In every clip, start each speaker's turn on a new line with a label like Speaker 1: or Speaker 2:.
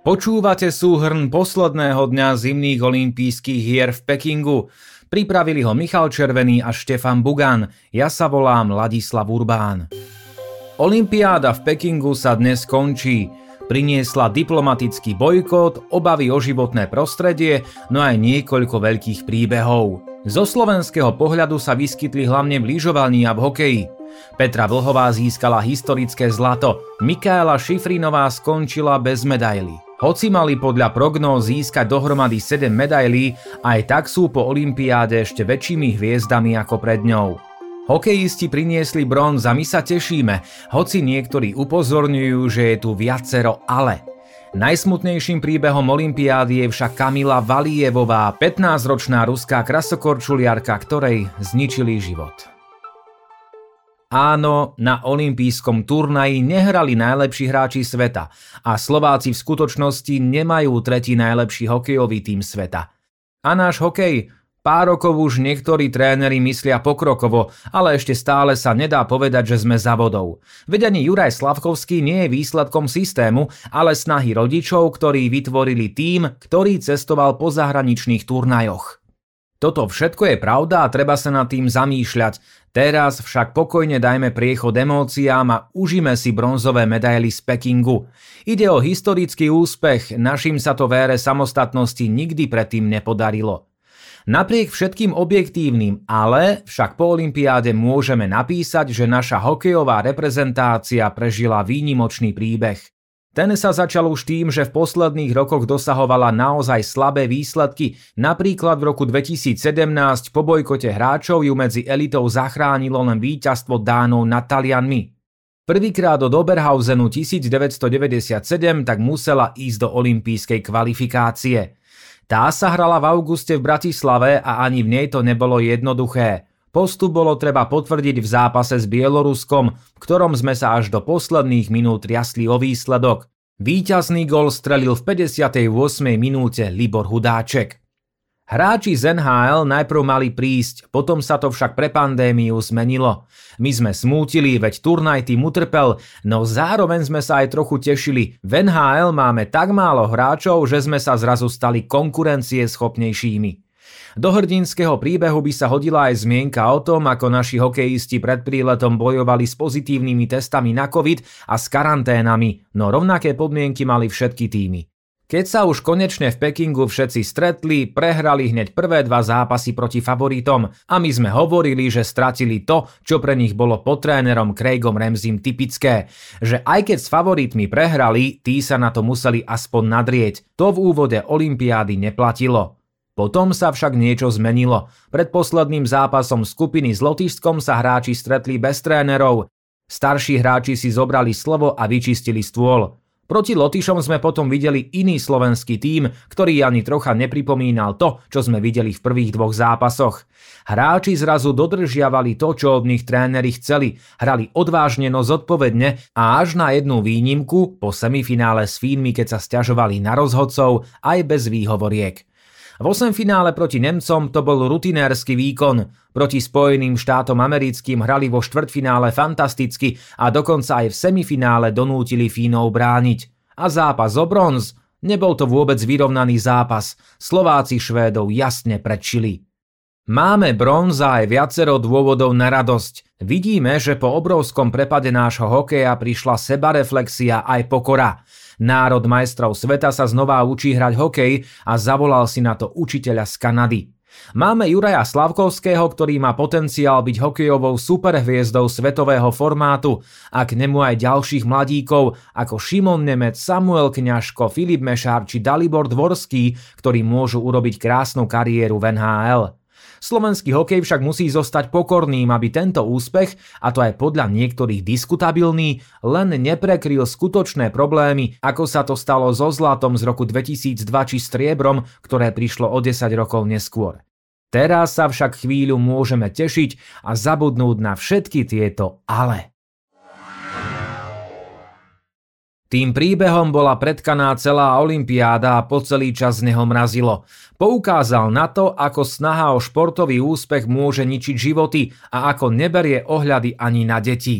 Speaker 1: Počúvate súhrn posledného dňa zimných olympijských hier v Pekingu. Pripravili ho Michal Červený a Štefan Bugan. Ja sa volám Ladislav Urbán. Olympiáda v Pekingu sa dnes končí. Priniesla diplomatický bojkot, obavy o životné prostredie, no aj niekoľko veľkých príbehov. Zo slovenského pohľadu sa vyskytli hlavne v lyžovaní a v hokeji. Petra Vlhová získala historické zlato, Michaela Šifrinová skončila bez medailí. Hoci mali podľa prognóz získať dohromady 7 medailí, aj tak sú po olympiáde ešte väčšími hviezdami ako pred ňou. Hokejisti priniesli bronz a my sa tešíme, hoci niektorí upozorňujú, že je tu viacero ale. Najsmutnejším príbehom olympiády je však Kamila Valievová, 15-ročná ruská krasokorčuliarka, ktorej zničili život. Áno, na olympijskom turnaji nehrali najlepší hráči sveta a Slováci v skutočnosti nemajú tretí najlepší hokejový tím sveta. A náš hokej? Pár rokov už niektorí tréneri myslia pokrokovo, ale ešte stále sa nedá povedať, že sme za vodou. Veď ani Juraj Slavkovský nie je výsledkom systému, ale snahy rodičov, ktorí vytvorili tím, ktorý cestoval po zahraničných turnajoch. Toto všetko je pravda a treba sa nad tým zamýšľať. Teraz však pokojne dajme priechod emóciám a užíme si bronzové medaily z Pekingu. Ide o historický úspech, našim sa to v ére samostatnosti nikdy predtým nepodarilo. Napriek všetkým objektívnym, ale však po olympiáde môžeme napísať, že naša hokejová reprezentácia prežila výnimočný príbeh. Ten sa začal už tým, že v posledných rokoch dosahovala naozaj slabé výsledky, napríklad v roku 2017 po bojkote hráčov ju medzi elitou zachránilo len víťazstvo Dánov nad Talianmi. Prvýkrát od Oberhausenu 1997 tak musela ísť do olympijskej kvalifikácie. Tá sa hrala v auguste v Bratislave a ani v nej to nebolo jednoduché. Postup bolo treba potvrdiť v zápase s Bieloruskom, v ktorom sme sa až do posledných minút triasli o výsledok. Víťazný gól strelil v 58. minúte Libor Hudáček. Hráči z NHL najprv mali prísť, potom sa to však pre pandémiu zmenilo. My sme smútili, veď turnaj tým utrpel, no zároveň sme sa aj trochu tešili. V NHL máme tak málo hráčov, že sme sa zrazu stali konkurencieschopnejšími. Do hrdinského príbehu by sa hodila aj zmienka o tom, ako naši hokejisti pred príletom bojovali s pozitívnymi testami na COVID a s karanténami, no rovnaké podmienky mali všetky tímy. Keď sa už konečne v Pekingu všetci stretli, prehrali hneď prvé dva zápasy proti favoritom a my sme hovorili, že stratili to, čo pre nich bolo pod trénerom Craigom Ramseym typické, že aj keď s favoritmi prehrali, tí sa na to museli aspoň nadrieť. To v úvode olympiády neplatilo. Potom sa však niečo zmenilo. Pred posledným zápasom skupiny s Lotyšskom sa hráči stretli bez trénerov. Starší hráči si zobrali slovo a vyčistili stôl. Proti Lotyšom sme potom videli iný slovenský tím, ktorý ani trocha nepripomínal to, čo sme videli v prvých dvoch zápasoch. Hráči zrazu dodržiavali to, čo od nich tréneri chceli, hrali odvážne, no zodpovedne a až na jednu výnimku po semifinále s Fínmi, keď sa sťažovali na rozhodcov, aj bez výhovoriek. V 8 finále proti Nemcom to bol rutinérsky výkon. Proti Spojeným štátom americkým hrali vo štvrťfinále fantasticky a dokonca aj v semifinále donútili Fínov brániť. A zápas o bronz? Nebol to vôbec vyrovnaný zápas. Slováci Švédov jasne predčili. Máme bronz a aj viacero dôvodov na radosť. Vidíme, že po obrovskom prepade nášho hokeja prišla sebareflexia aj pokora. Národ majstrov sveta sa znova učí hrať hokej a zavolal si na to učiteľa z Kanady. Máme Juraja Slavkovského, ktorý má potenciál byť hokejovou superhviezdou svetového formátu a k nemu aj ďalších mladíkov ako Šimon Nemec, Samuel Kňažko, Filip Mešár či Dalibor Dvorský, ktorí môžu urobiť krásnu kariéru v NHL. Slovenský hokej však musí zostať pokorným, aby tento úspech, a to aj podľa niektorých diskutabilný, len neprekryl skutočné problémy, ako sa to stalo so zlatom z roku 2002 či striebrom, ktoré prišlo o 10 rokov neskôr. Teraz sa však chvíľu môžeme tešiť a zabudnúť na všetky tieto ale. Tým príbehom bola pretkaná celá olympiáda a po celý čas z neho mrazilo. Poukázal na to, ako snaha o športový úspech môže ničiť životy a ako neberie ohľady ani na deti. V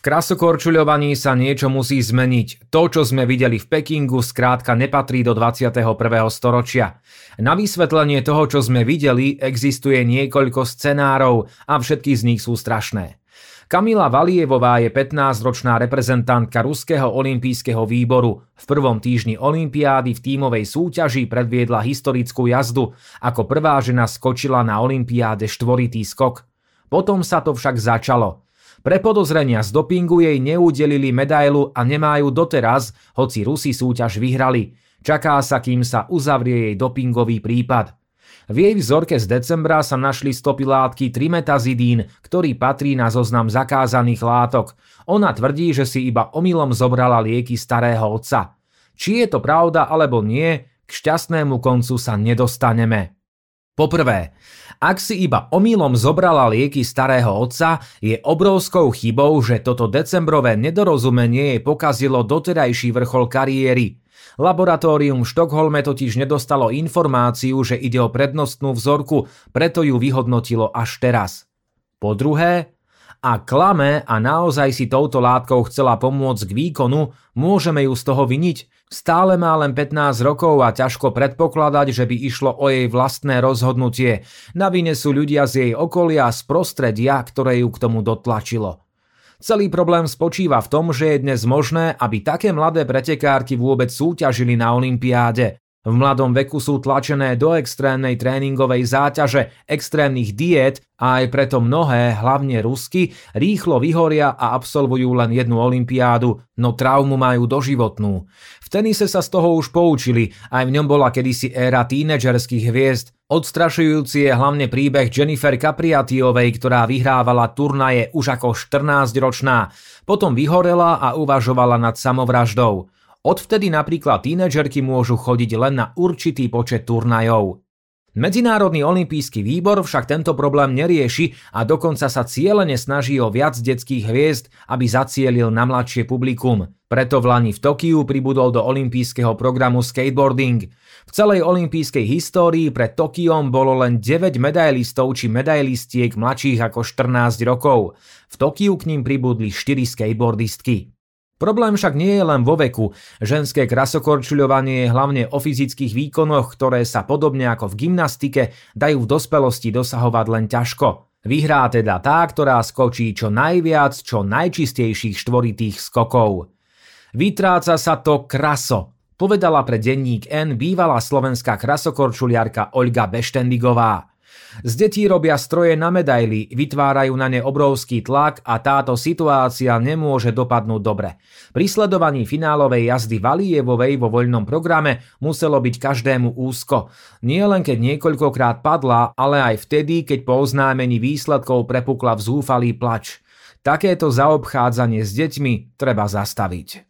Speaker 1: krasokorčuľovaní sa niečo musí zmeniť. To, čo sme videli v Pekingu, skrátka nepatrí do 21. storočia. Na vysvetlenie toho, čo sme videli, existuje niekoľko scenárov a všetky z nich sú strašné. Kamila Valievová je 15-ročná reprezentantka ruského olympijského výboru. V prvom týždni olympiády v tímovej súťaži predviedla historickú jazdu. Ako prvá žena skočila na olympiáde štvoritý skok. Potom sa to však začalo. Pre podozrenia z dopingu jej neudelili medailu a nemajú doteraz, hoci Rusi súťaž vyhrali. Čaká sa, kým sa uzavrie jej dopingový prípad. V jej vzorke z decembra sa našli stopy látky trimetazidín, ktorý patrí na zoznam zakázaných látok. Ona tvrdí, že si iba omylom zobrala lieky starého otca. Či je to pravda alebo nie, k šťastnému koncu sa nedostaneme. Poprvé, ak si iba omylom zobrala lieky starého otca, je obrovskou chybou, že toto decembrové nedorozumenie jej pokazilo doterajší vrchol kariéry. Laboratórium v Štokholme totiž nedostalo informáciu, že ide o prednostnú vzorku, preto ju vyhodnotilo až teraz. Po druhé, ak klame a naozaj si touto látkou chcela pomôcť k výkonu, môžeme ju z toho viniť. Stále má len 15 rokov a ťažko predpokladať, že by išlo o jej vlastné rozhodnutie. Na vine sú ľudia z jej okolia, z prostredia, ktoré ju k tomu dotlačilo. Celý problém spočíva v tom, že je dnes možné, aby také mladé pretekárky vôbec súťažili na olympiáde. V mladom veku sú tlačené do extrémnej tréningovej záťaže, extrémnych diét a aj preto mnohé, hlavne Rusky, rýchlo vyhoria a absolvujú len jednu olympiádu, no traumu majú doživotnú. V tenise sa z toho už poučili, aj v ňom bola kedysi éra tínedžerských hviezd. Odstrašujúci je hlavne príbeh Jennifer Capriatiovej, ktorá vyhrávala turnaje už ako 14-ročná, potom vyhorela a uvažovala nad samovraždou. Odvtedy napríklad tínedžerky môžu chodiť len na určitý počet turnajov. Medzinárodný olympijský výbor však tento problém nerieši a dokonca sa cielene snaží o viac detských hviezd, aby zacielil na mladšie publikum. Preto vlani v Tokiu pribudol do olympijského programu skateboarding. V celej olympijskej histórii pred Tokiom bolo len 9 medailistov či medailistiek mladších ako 14 rokov. V Tokiu k ním pribudli 4 skateboardistky. Problém však nie je len vo veku. Ženské krasokorčuľovanie je hlavne o fyzických výkonoch, ktoré sa podobne ako v gymnastike dajú v dospelosti dosahovať len ťažko. Vyhrá teda tá, ktorá skočí čo najviac, čo najčistejších štvoritých skokov. Vytráca sa to kraso, povedala pre denník N bývalá slovenská krasokorčuliarka Olga Beštendigová. Z detí robia stroje na medaily, vytvárajú na ne obrovský tlak a táto situácia nemôže dopadnúť dobre. Pri sledovaní finálovej jazdy Valievovej vo voľnom programe muselo byť každému úzko. Nie len keď niekoľkokrát padla, ale aj vtedy, keď po oznámení výsledkov prepukla v zúfalý plač. Takéto zaobchádzanie s deťmi treba zastaviť.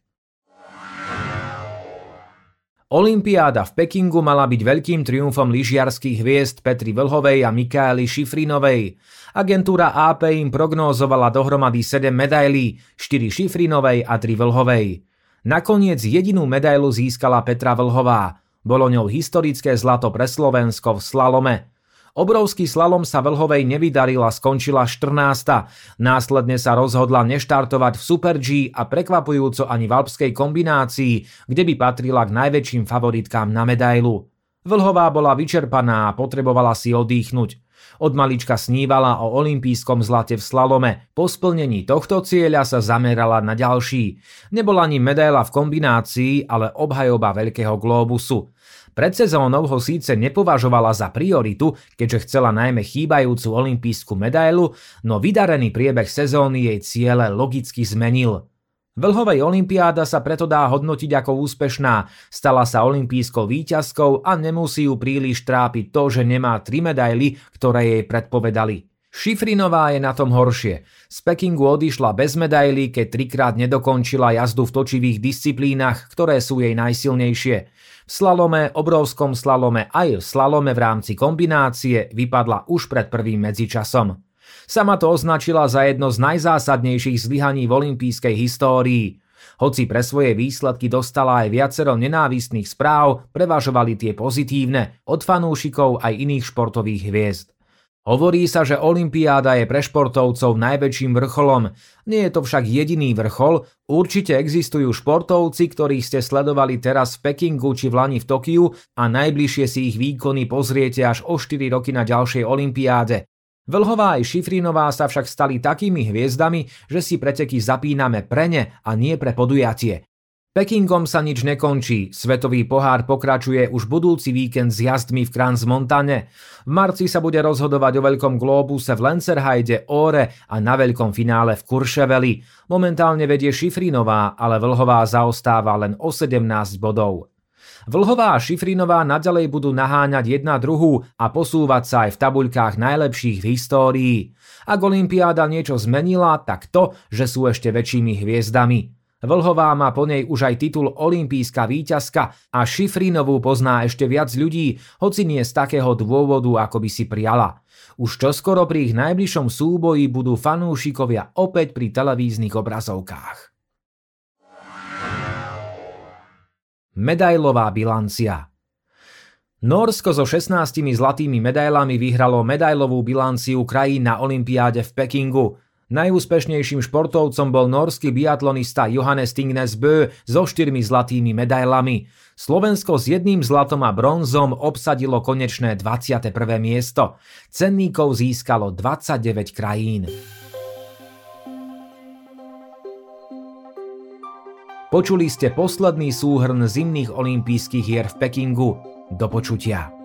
Speaker 1: Olympiáda v Pekingu mala byť veľkým triumfom lyžiarskych hviezd Petry Vlhovej a Michaely Šifrinovej. Agentúra AP im prognózovala dohromady 7 medailí, 4 Šifrinovej a 3 Vlhovej. Nakoniec jedinú medailu získala Petra Vlhová. Bolo ňou historické zlato pre Slovensko v slalome. Obrovský slalom sa Vlhovej nevydaril a skončila 14. Následne sa rozhodla neštartovať v Super G a prekvapujúco ani v alpskej kombinácii, kde by patrila k najväčším favoritkám na medailu. Vlhová bola vyčerpaná a potrebovala si oddychnúť. Od malička snívala o olympijskom zlate v slalome. Po splnení tohto cieľa sa zamerala na ďalší. Nebola ani medaila v kombinácii, ale obhajoba veľkého glóbusu. Pred sezónou ho síce nepovažovala za prioritu, keďže chcela najmä chýbajúcu olympijskú medailu, no vydarený priebeh sezóny jej ciele logicky zmenil. Vlhovej olympiáda sa preto dá hodnotiť ako úspešná, stala sa olympijskou víťazkou a nemusí ju príliš trápiť to, že nemá 3 medaily, ktoré jej predpovedali. Šifrinová je na tom horšie. Z Pekingu odišla bez medailí, keď 3-krát nedokončila jazdu v točivých disciplínach, ktoré sú jej najsilnejšie. V slalome, obrovskom slalome aj v slalome v rámci kombinácie vypadla už pred prvým medzičasom. Sama to označila za jedno z najzásadnejších zlyhaní v olympijskej histórii. Hoci pre svoje výsledky dostala aj viacero nenávistných správ, prevažovali tie pozitívne od fanúšikov aj iných športových hviezd. Hovorí sa, že olympiáda je pre športovcov najväčším vrcholom. Nie je to však jediný vrchol, určite existujú športovci, ktorých ste sledovali teraz v Pekingu či v lani v Tokiu a najbližšie si ich výkony pozriete až o 4 roky na ďalšej olympiáde. Vlhová aj Šifrinová sa však stali takými hviezdami, že si preteky zapíname pre ne a nie pre podujatie. Pekingom sa nič nekončí, svetový pohár pokračuje už budúci víkend s jazdmi v Crans-Montane. V marci sa bude rozhodovať o veľkom glóbuse v Lenzerheide, Óre a na veľkom finále v Courcheveli. Momentálne vedie Šifrinová, ale Vlhová zaostáva len o 17 bodov. Vlhová a Šifrinová naďalej budú naháňať jedna druhú a posúvať sa aj v tabuľkách najlepších v histórii. Ak olympiáda niečo zmenila, tak to, že sú ešte väčšími hviezdami. Vlhová má po nej už aj titul olympijská víťazka a Šifrinovú pozná ešte viac ľudí, hoci nie z takého dôvodu, ako by si priala. Už čoskoro pri ich najbližšom súboji budú fanúšikovia opäť pri televíznych obrazovkách. Medailová bilancia. Nórsko so 16 zlatými medailami vyhralo medailovú bilanciu krajín na olympiáde v Pekingu. Najúspešnejším športovcom bol nórski biatlonista Johannes Tingnes Bø so 4 zlatými medailami. Slovensko s 1 zlatom a bronzom obsadilo konečné 21. miesto. Cenníkov získalo 29 krajín. Počuli ste posledný súhrn zimných olympijských hier v Pekingu. Do počutia.